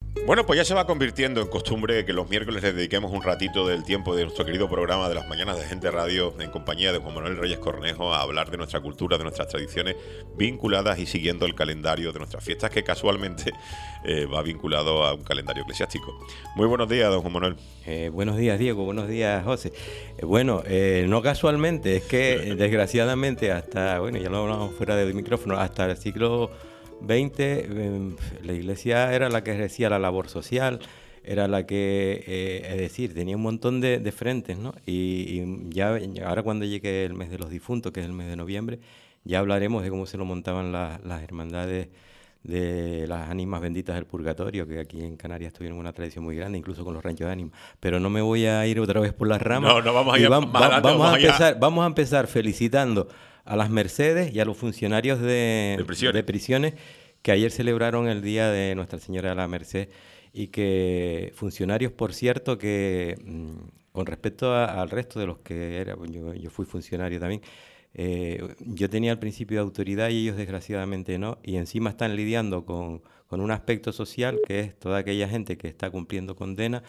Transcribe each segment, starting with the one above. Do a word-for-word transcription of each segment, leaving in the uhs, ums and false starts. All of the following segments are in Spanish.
Bueno, pues ya se va convirtiendo en costumbre que los miércoles les dediquemos un ratito del tiempo de nuestro querido programa de las mañanas de Gente Radio en compañía de Juan Manuel Reyes Cornejo a hablar de nuestra cultura, de nuestras tradiciones vinculadas y siguiendo el calendario de nuestras fiestas que casualmente eh, va vinculado a un calendario eclesiástico. Muy buenos días, don Juan Manuel. Eh, buenos días, Diego. Buenos días, José. Eh, bueno, eh, no casualmente, es que desgraciadamente hasta, bueno, ya lo hablamos fuera del micrófono, hasta el siglo veinte, eh, la iglesia era la que ejercía la labor social, era la que, eh, es decir, tenía un montón de, de frentes, ¿no? Y, y ya ahora cuando llegue el mes de los difuntos, que es el mes de noviembre, ya hablaremos de cómo se lo montaban la, las hermandades de las ánimas benditas del purgatorio, que aquí en Canarias tuvieron una tradición muy grande, incluso con los ranchos de ánimas. Pero no me voy a ir otra vez por las ramas. No, no vamos a ir va, más va, adelante, vamos, vamos a allá. empezar, vamos a empezar felicitando a las Mercedes y a los funcionarios de, De prisiones. de prisiones que ayer celebraron el Día de Nuestra Señora de la Merced, y que funcionarios, por cierto, que mmm, con respecto a, al resto de los que era, yo, yo fui funcionario también, eh, yo tenía al principio autoridad y ellos desgraciadamente no, y encima están lidiando con, con un aspecto social que es toda aquella gente que está cumpliendo condena,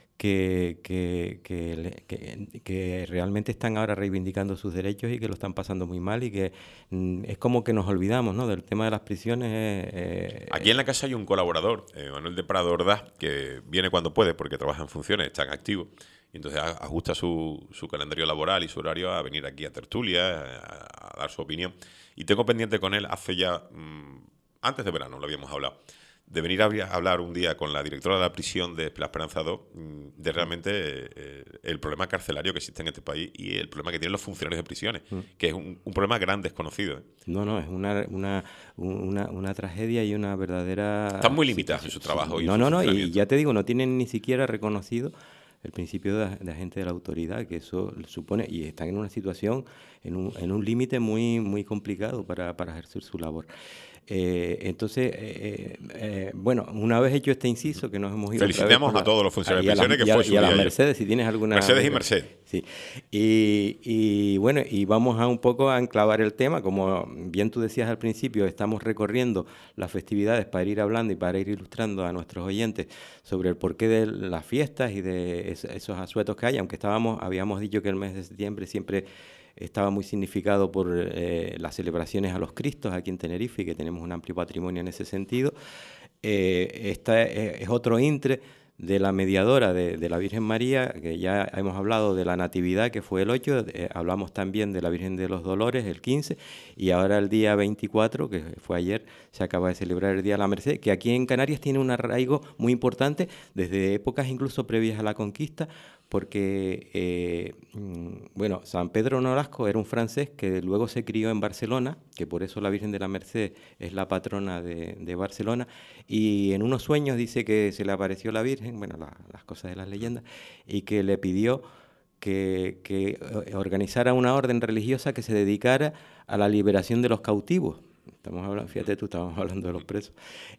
Que, que, que, que, que realmente están ahora reivindicando sus derechos y que lo están pasando muy mal, y que mm, es como que nos olvidamos, ¿no?, del tema de las prisiones. Eh, Aquí en la casa hay un colaborador, eh, Manuel de Prado Ordaz, que viene cuando puede porque trabaja en funciones, está en activo, y entonces a- ajusta su, su calendario laboral y su horario a venir aquí a tertulia, a, a dar su opinión. Y tengo pendiente con él hace ya, mmm, antes de verano lo habíamos hablado, de venir a hablar un día con la directora de la prisión de La Esperanza dos de realmente eh, el problema carcelario que existe en este país y el problema que tienen los funcionarios de prisiones, mm. que es un, un problema gran desconocido. ¿eh? No, no, es una, una, una, una tragedia y una verdadera... Están muy limitados en su trabajo. Sí, y no, en su no, no, y ya te digo, no tienen ni siquiera reconocido el principio de, de agente de la autoridad, que eso supone, y están en una situación, en un, en un límite muy, muy complicado para, para ejercer su labor. Eh, entonces, eh, eh, bueno, una vez hecho este inciso, que nos hemos ido... Felicitamos a, a todos los funcionarios de prisiones, que y a, fue su y a día las ayer. Mercedes, si tienes alguna... Mercedes y Merced. Sí, y, y bueno, y vamos a un poco a enclavar el tema, como bien tú decías al principio, estamos recorriendo las festividades para ir hablando y para ir ilustrando a nuestros oyentes sobre el porqué de las fiestas y de es, esos asuetos que hay, aunque estábamos, habíamos dicho que el mes de septiembre siempre estaba muy significado por eh, las celebraciones a los Cristos aquí en Tenerife, y que tenemos un amplio patrimonio en ese sentido. Eh, esta es, es otro intre de la mediadora de, de la Virgen María, que ya hemos hablado de la Natividad, que fue el ocho, eh, hablamos también de la Virgen de los Dolores, el quince, y ahora el día veinticuatro, que fue ayer, se acaba de celebrar el Día de la Merced, que aquí en Canarias tiene un arraigo muy importante desde épocas incluso previas a la conquista, porque, eh, bueno, San Pedro Nolasco era un francés que luego se crió en Barcelona, que por eso la Virgen de la Merced es la patrona de, de Barcelona, y en unos sueños dice que se le apareció la Virgen, bueno, la, las cosas de las leyendas, y que le pidió que, que organizara una orden religiosa que se dedicara a la liberación de los cautivos. Estamos hablando, fíjate tú, estamos hablando de los presos.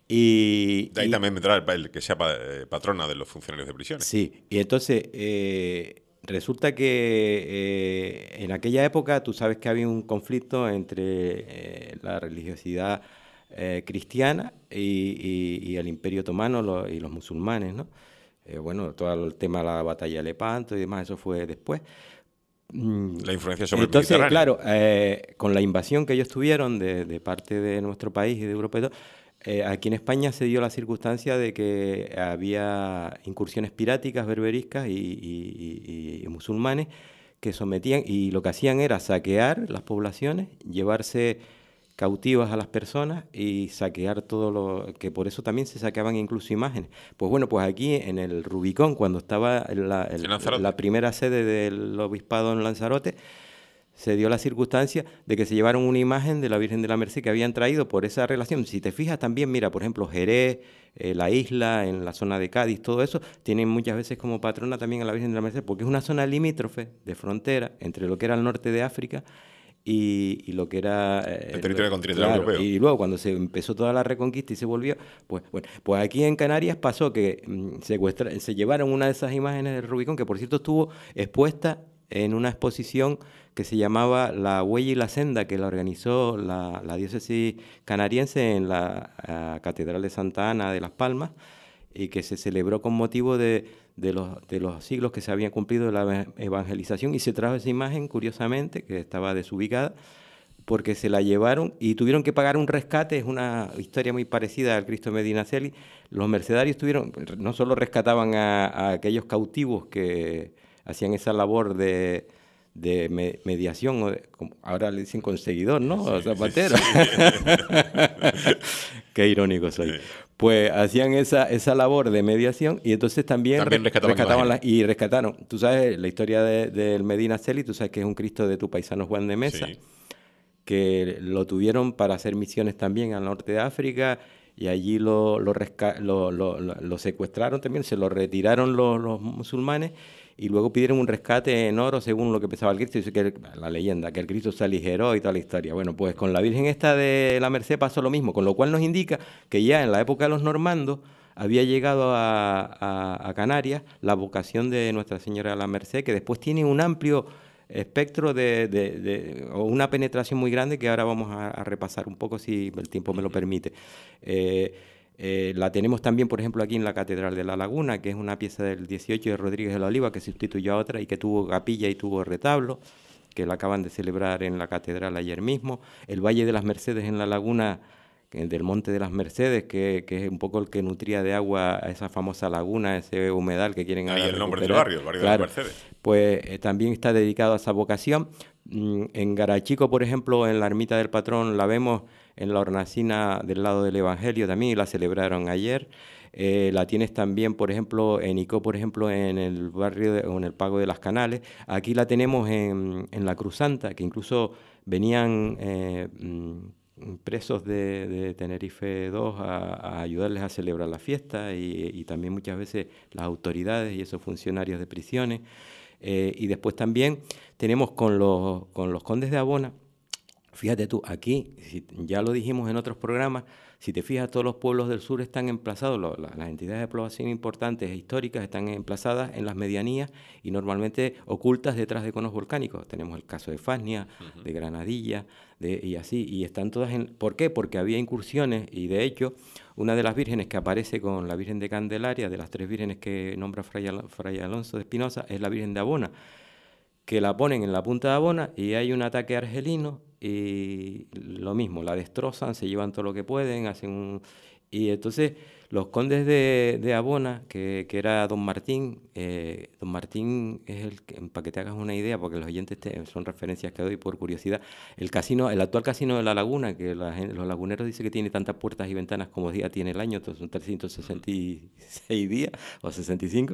Y, de ahí y, también vendrá el, el que sea patrona de los funcionarios de prisiones. Sí, y entonces eh, resulta que eh, en aquella época tú sabes que había un conflicto entre eh, la religiosidad eh, cristiana y, y, y el Imperio Otomano lo, y los musulmanes, ¿no? Eh, bueno, todo el tema de la batalla de Lepanto y demás, eso fue después. La influencia sobre Entonces, el Mediterráneo. claro, eh, con la invasión que ellos tuvieron de, de parte de nuestro país y de Europa y todo, eh, aquí en España se dio la circunstancia de que había incursiones piráticas, berberiscas y, y, y, y musulmanes que sometían, y lo que hacían era saquear las poblaciones, llevarse cautivas a las personas y saquear todo lo... que por eso también se saqueaban incluso imágenes. Pues bueno, pues aquí en el Rubicón, cuando estaba la, el, la primera sede del obispado en Lanzarote, se dio la circunstancia de que se llevaron una imagen de la Virgen de la Merced que habían traído por esa relación. Si te fijas también, mira, por ejemplo, Jerez, eh, la isla, en la zona de Cádiz, todo eso, tienen muchas veces como patrona también a la Virgen de la Merced, porque es una zona limítrofe de frontera entre lo que era el norte de África Y, y lo que era eh, el territorio continental claro, europeo. Y luego cuando se empezó toda la reconquista y se volvió, pues bueno, pues aquí en Canarias pasó que mmm, secuestra, se llevaron una de esas imágenes del Rubicón, que por cierto estuvo expuesta en una exposición que se llamaba La Huella y la Senda, que la organizó la, la diócesis canariense en la uh, Catedral de Santa Ana de Las Palmas. y que se celebró con motivo de, de, los, de los siglos que se habían cumplido de la evangelización, y se trajo esa imagen, curiosamente, que estaba desubicada, porque se la llevaron y tuvieron que pagar un rescate. Es una historia muy parecida al Cristo de Medinaceli. Los mercedarios tuvieron, no solo rescataban a, a aquellos cautivos que hacían esa labor de, de me, mediación, o de, como ahora le dicen conseguidor, ¿no? Sí, Zapatero. Sí, sí. Qué irónico soy. Sí. Pues hacían esa, esa labor de mediación, y entonces también, también rescataban, rescataban la, y rescataron. Tú sabes la historia del de, de Medinaceli, tú sabes que es un Cristo de tu paisano Juan de Mesa. Sí. Que lo tuvieron para hacer misiones también al norte de África, y allí lo, lo, resca lo, lo, lo secuestraron también, se lo retiraron los, los musulmanes, y luego pidieron un rescate en oro según lo que pensaba el Cristo. Dice que la leyenda, que el Cristo se aligeró y toda la historia. Bueno, pues con la Virgen esta de la Merced pasó lo mismo, con lo cual nos indica que ya en la época de los normandos había llegado a, a, a Canarias la vocación de Nuestra Señora de la Merced, que después tiene un amplio espectro de, de, de, o una penetración muy grande, que ahora vamos a, a repasar un poco si el tiempo me lo permite. Eh, eh, la tenemos también, por ejemplo, aquí en la Catedral de la Laguna, que es una pieza del dieciocho de Rodríguez de la Oliva, que sustituyó a otra y que tuvo capilla y tuvo retablo, que la acaban de celebrar en la Catedral ayer mismo. El Valle de las Mercedes en la Laguna, del Monte de las Mercedes, que, que es un poco el que nutría de agua a esa famosa laguna, ese humedal que quieren ahí ahora el nombre del recuperar. barrio, el barrio Claro, de las Mercedes. Pues eh, también está dedicado a esa vocación. Mm, en Garachico, por ejemplo, en la ermita del patrón, la vemos en la hornacina del lado del Evangelio también, y la celebraron ayer. Eh, la tienes también, por ejemplo, en Icó, por ejemplo, en el barrio de, o en el Pago de las Canales. Aquí la tenemos en, en la Cruz Santa, que incluso venían eh, presos de, de Tenerife dos a, a ayudarles a celebrar la fiesta, y, y también muchas veces las autoridades y esos funcionarios de prisiones. Eh, y después también tenemos con los, con los condes de Abona. Fíjate tú, aquí, si, ya lo dijimos en otros programas, si te fijas, todos los pueblos del sur están emplazados, lo, la, las entidades de población importantes e históricas están emplazadas en las medianías y normalmente ocultas detrás de conos volcánicos. Tenemos el caso de Fasnia, uh-huh. de Granadilla, de, y así, y están todas en... ¿Por qué? Porque había incursiones, y de hecho, una de las vírgenes que aparece con la Virgen de Candelaria, de las tres vírgenes que nombra Fray, Al Fray Alonso de Espinosa, es la Virgen de Abona, que la ponen en la punta de Abona, y hay un ataque argelino, y lo mismo, la destrozan, se llevan todo lo que pueden, hacen un... Y entonces los condes de, de Abona, que, que era Don Martín, eh, Don Martín es el que, para que te hagas una idea, porque los oyentes te, son referencias que doy por curiosidad, el casino, el actual casino de La Laguna, que la, los laguneros dicen que tiene tantas puertas y ventanas como día tiene el año, entonces son trescientos sesenta y seis días, o sesenta y cinco,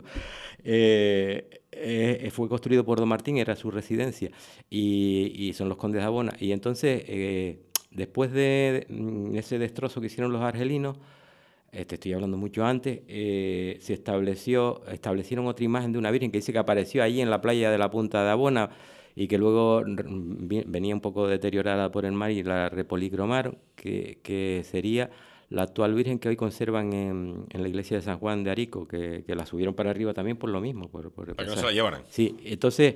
eh, eh, fue construido por Don Martín, era su residencia, y, y son los condes de Abona, y entonces... Eh, después de ese destrozo que hicieron los argelinos, eh, te estoy hablando mucho antes, eh, se estableció, establecieron otra imagen de una virgen que dice que apareció allí en la playa de la Punta de Abona y que luego venía un poco deteriorada por el mar y la repolicromaron, que, que sería la actual virgen que hoy conservan en, en la iglesia de San Juan de Arico, que, que la subieron para arriba también por lo mismo. Por, por para que no se la llevaran. Sí, entonces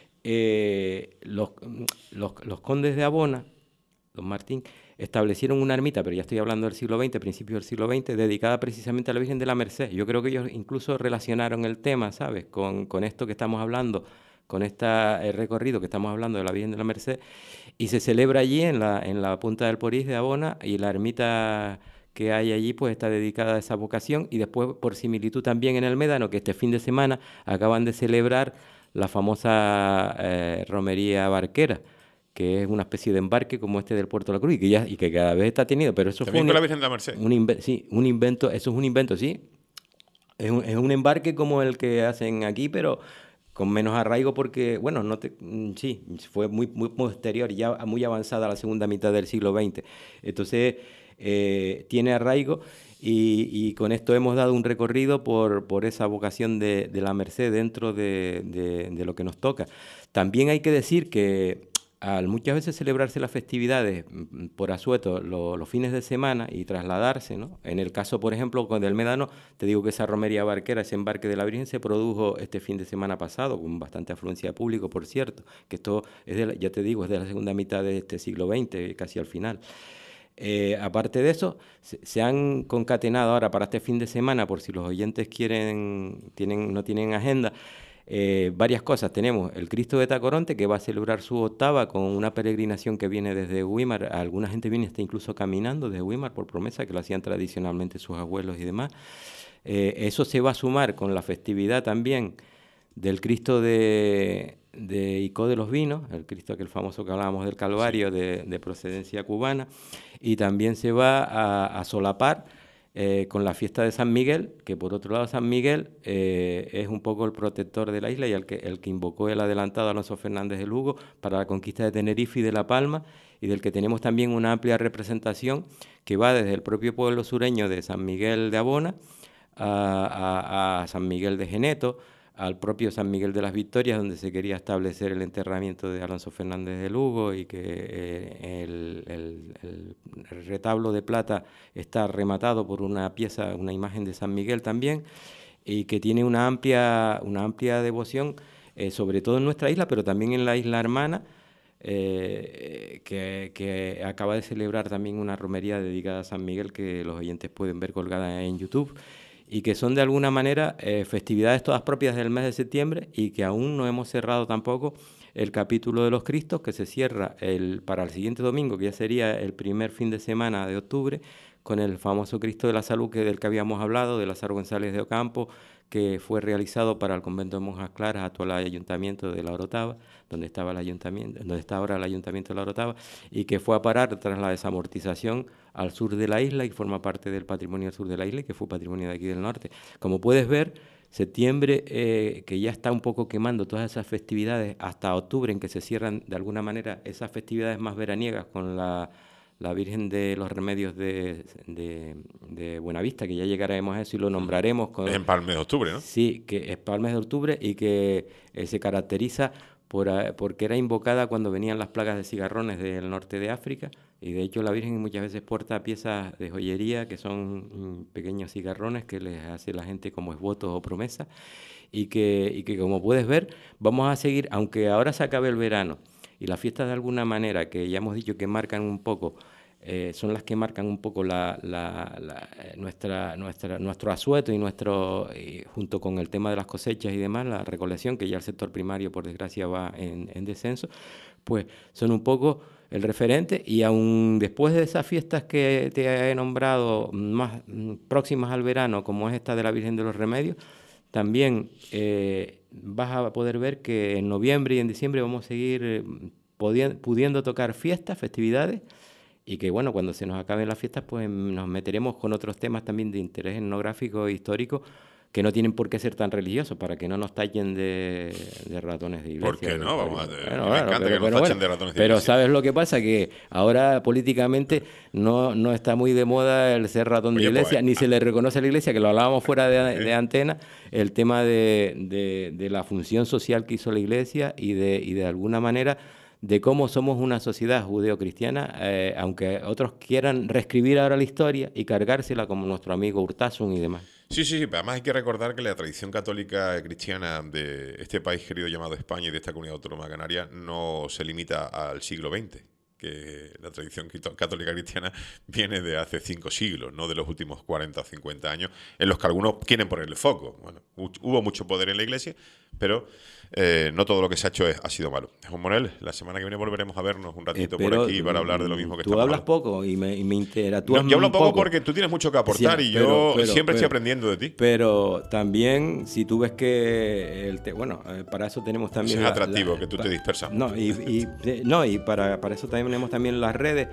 eh, los, los, los condes de Abona, Don Martín, establecieron una ermita, pero ya estoy hablando del siglo veinte, principios del siglo veinte, dedicada precisamente a la Virgen de la Merced. Yo creo que ellos incluso relacionaron el tema, ¿sabes?, con, con esto que estamos hablando, con este recorrido que estamos hablando de la Virgen de la Merced, y se celebra allí en la, en la punta del Porís de Abona, y la ermita que hay allí pues está dedicada a esa vocación, y después por similitud también en el Médano, que este fin de semana acaban de celebrar la famosa eh, romería barquera, que es una especie de embarque como este del Puerto de la Cruz, y que, ya, y que cada vez está tenido, pero eso ¿También fue un, con la Virgen de la Merced? Un inve sí, un invento, eso es un invento, sí. Es un, es un embarque como el que hacen aquí, pero con menos arraigo porque, bueno, no te, sí, fue muy, muy posterior, ya muy avanzada la segunda mitad del siglo veinte. Entonces, eh, tiene arraigo, y, y con esto hemos dado un recorrido por, por esa vocación de, de la Merced dentro de, de, de lo que nos toca. También hay que decir que al muchas veces celebrarse las festividades por asueto lo, los fines de semana y trasladarse, ¿no? En el caso, por ejemplo, con el Médano, te digo que esa romería barquera, ese embarque de la Virgen, se produjo este fin de semana pasado, con bastante afluencia de público, por cierto, que esto, es de la, ya te digo, es de la segunda mitad de este siglo veinte, casi al final. Eh, aparte de eso, se, se han concatenado ahora para este fin de semana, por si los oyentes quieren, tienen, no tienen agenda, eh, varias cosas. Tenemos el Cristo de Tacoronte, que va a celebrar su octava con una peregrinación que viene desde Güímar. Alguna gente viene hasta incluso caminando desde Güímar por promesa, que lo hacían tradicionalmente sus abuelos y demás. Eh, eso se va a sumar con la festividad también del Cristo de, de Icó de los Vinos, el Cristo aquel famoso que hablábamos del Calvario, de, de procedencia cubana, y también se va a, a solapar eh, con la fiesta de San Miguel, que por otro lado San Miguel eh, es un poco el protector de la isla y el que, el que invocó el adelantado Alonso Fernández de Lugo para la conquista de Tenerife y de La Palma, y del que tenemos también una amplia representación que va desde el propio pueblo sureño de San Miguel de Abona a, a, a San Miguel de Geneto, al propio San Miguel de las Victorias, donde se quería establecer el enterramiento de Alonso Fernández de Lugo, y que eh, el, el, el retablo de plata está rematado por una pieza, una imagen de San Miguel también, y que tiene una amplia, una amplia devoción, eh, sobre todo en nuestra isla, pero también en la isla hermana, eh, que, que acaba de celebrar también una romería dedicada a San Miguel, que los oyentes pueden ver colgada en YouTube, y que son de alguna manera eh, festividades todas propias del mes de septiembre, y que aún no hemos cerrado tampoco el capítulo de los Cristos, que se cierra el, para el siguiente domingo, que ya sería el primer fin de semana de octubre, con el famoso Cristo de la Salud, que del que habíamos hablado, de Lázaro González de Ocampo, que fue realizado para el convento de Monjas Claras, actual ayuntamiento de La Orotava, donde estaba el ayuntamiento, donde está ahora el ayuntamiento de La Orotava, y que fue a parar tras la desamortización al sur de la isla y forma parte del patrimonio del sur de la isla, y que fue patrimonio de aquí del norte. Como puedes ver, septiembre, eh, que ya está un poco quemando todas esas festividades, hasta octubre, en que se cierran de alguna manera esas festividades más veraniegas con la, la Virgen de los Remedios de, de, de Buenavista, que ya llegaremos a eso y lo nombraremos. Con, es en Palme de Octubre, ¿no? Sí, que es Palme de Octubre, y que eh, se caracteriza por, porque era invocada cuando venían las plagas de cigarrones del norte de África, y de hecho la Virgen muchas veces porta piezas de joyería que son mm, pequeños cigarrones que les hace la gente como esvotos o promesas, y que, y que como puedes ver vamos a seguir, aunque ahora se acabe el verano y las fiestas de alguna manera que ya hemos dicho que marcan un poco, eh, son las que marcan un poco la, la, la, nuestra, nuestra, nuestro asueto y nuestro, y junto con el tema de las cosechas y demás, la recolección, que ya el sector primario por desgracia va en, en descenso, pues son un poco el referente. Y aún después de esas fiestas que te he nombrado más próximas al verano, como es esta de la Virgen de los Remedios, también eh, vas a poder ver que en noviembre y en diciembre vamos a seguir eh, pudiendo, pudiendo tocar fiestas, festividades, y que bueno, cuando se nos acaben las fiestas pues nos meteremos con otros temas también de interés etnográfico e histórico, que no tienen por qué ser tan religiosos, para que no nos tallen de, de ratones de iglesia. ¿Por qué no? Vamos a, bueno, me bueno, encanta pero, que nos pero tachen bueno, de ratones de pero iglesia. ¿sabes lo que pasa? Que ahora políticamente no, no está muy de moda el ser ratón Oye, de iglesia, pues, ni ah, se le reconoce a la iglesia, que lo hablábamos fuera de, ¿eh? de antena, el tema de, de, de la función social que hizo la iglesia, y de, y de alguna manera de cómo somos una sociedad judeocristiana, eh, aunque otros quieran reescribir ahora la historia y cargársela, como nuestro amigo Urtasun y demás. Sí, sí, sí, pero además hay que recordar que la tradición católica cristiana de este país querido llamado España y de esta comunidad autónoma canaria no se limita al siglo veinte, que la tradición católica cristiana viene de hace cinco siglos, no de los últimos cuarenta o cincuenta años, en los que algunos quieren ponerle foco. Bueno, hubo mucho poder en la Iglesia, pero eh, no todo lo que se ha hecho es, ha sido malo. Juan Manuel, la semana que viene volveremos a vernos un ratito Espero, por aquí para hablar de lo mismo que tú estamos hablas hablando. poco y me, y me interactúas No, yo hablo poco, poco porque tú tienes mucho que aportar, sí, y pero, yo pero, siempre pero, estoy aprendiendo de ti. Pero también, si tú ves que el te, bueno, eh, para eso tenemos también Eso es la, atractivo, la, que tú pa, te dispersas. No, y, y, no, y para, para eso también tenemos también las redes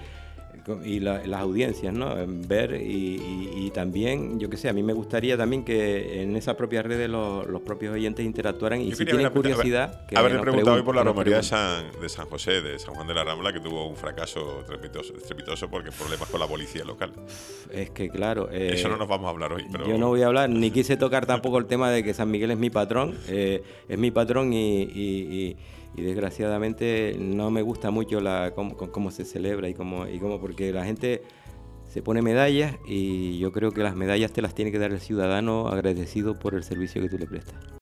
y la, las audiencias, ¿no? Ver y, y, y también, yo qué sé, a mí me gustaría también que en esas propias redes los, los propios oyentes interactuaran, y yo si tienen curiosidad... Haber, que haberle preguntado hoy por la romería de San, de San José, de San Juan de la Rambla, que tuvo un fracaso estrepitoso, estrepitoso porque problemas con la policía local. Es que claro... Eh, Eso no nos vamos a hablar hoy, pero... Yo no voy a hablar, ni quise tocar tampoco el tema de que San Miguel es mi patrón, eh, es mi patrón y... y, y y desgraciadamente no me gusta mucho la cómo, cómo se celebra y cómo, y cómo, porque la gente se pone medallas, y yo creo que las medallas te las tiene que dar el ciudadano agradecido por el servicio que tú le prestas.